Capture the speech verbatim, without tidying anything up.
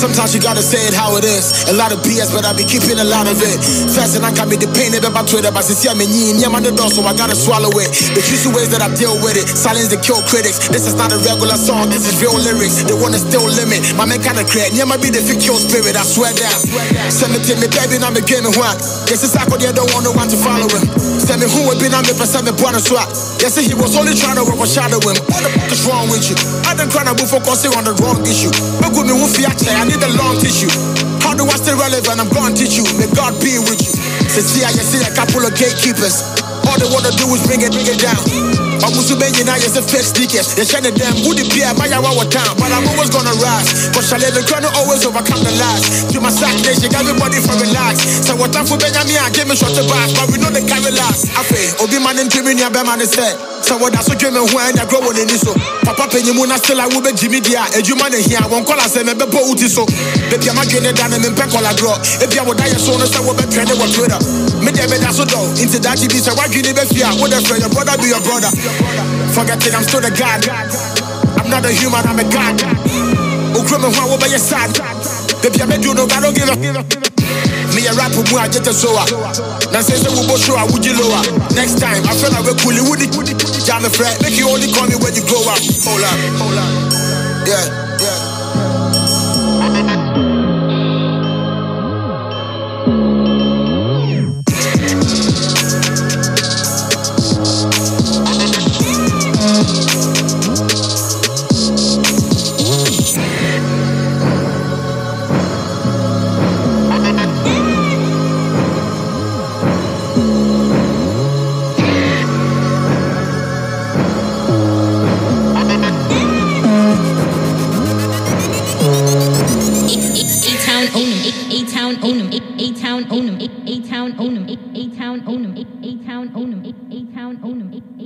Sometimes you gotta say it how it is. A lot of B S, but I be keeping a lot of it. First and I can be the pain about Twitter, but since I'm in yeah, man, the door, so I gotta swallow it. The juicy ways that I deal with it, silence the kill critics. This is not a regular song, this is real lyrics. They wanna still limit. My man kinda create, yeah, might be the fit kill spirit, I swear down. Send me to me, baby, now me game and what? Yes, it's like I don't want no one to follow him. Send me who would be now me percent me point swap. Yes, he was only trying to overshadow him. What the fuck is wrong with you? I done crying about focusing on the wrong issue. But with me, who fear I need a long tissue. How do I stay relevant? I'm gonna teach you. May God be with you. Since here, you see a couple of gatekeepers. All they wanna do is bring it, bring it down. I'm also being now, you're a fake stickers. They're shining them, who the beer, my our town. But I'm always gonna rise. Cause I live in crown, always overcome the lies. To my sack, they shake everybody for relax. So what time for Benjamin, I gave me short to back. But we know they carry last. I pay, Obi man and Jimmy, your man is said. So what that's what dreaming when I grow in this so. Papa penny moon, I still I will be Jimmy Dia. And you man here, one call I say, maybe boat is so. Baby, I'm getting down and peck all I draw. If you would die, so no, so we'll be training with Twitter. Me, they made us so dull. Into that, you be so why you never fear. What if your brother be your brother? Forget it, I'm still the God. I'm not a human, I'm a God. Oh, criminal, what by your side? Baby, I made you know, I don't give a me a rap who I get a soa. Now say so we both show I would you lower. Next time I feel like we're cool would it jam a friend. Make you only call me when you grow up. Hold up, hold up. Yeah, yeah. A-Town own them, A-Town own them, A-Town own them, A-Town own them, A-Town own them, A-Town own them, A-Town own them.